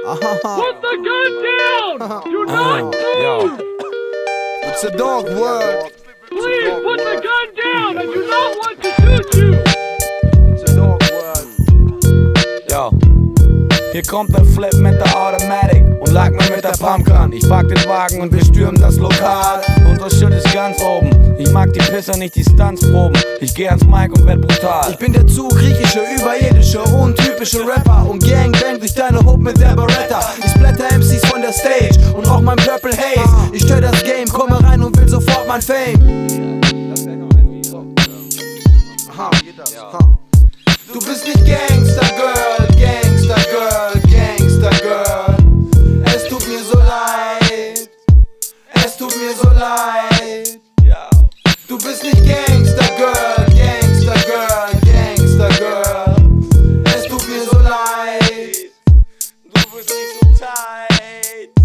Put the gun down! Do not move! It's a dog world. Please put the gun down! I do not want to shoot you! It's a dog world. Yo. Hier kommt der Flip mit der Automatic und lag mir mit der Pumpgun. Ich pack den Wagen und wir stürmen das Lokal. Unser Shit ist ganz oben. Ich mag die Pisser, nicht die Stunts-Proben. Ich geh ans Mic und werd brutal. Ich bin der zu griechische, überirdische, untypische Rapper und Gangbang durch deine Hood mit der Beretta. Ich splatter MCs von der Stage und rauch mein Purple Haze. Ich stör das Game, komme rein und will sofort mein Fame. Du bist nicht Gangster Girl, Gangster Girl, Gangster Girl. Es tut mir so leid, es tut mir so leid. Du bist nicht Gangster Girl, Gangster Girl, Gangster Girl. Es tut mir so leid, du bist nicht so tight.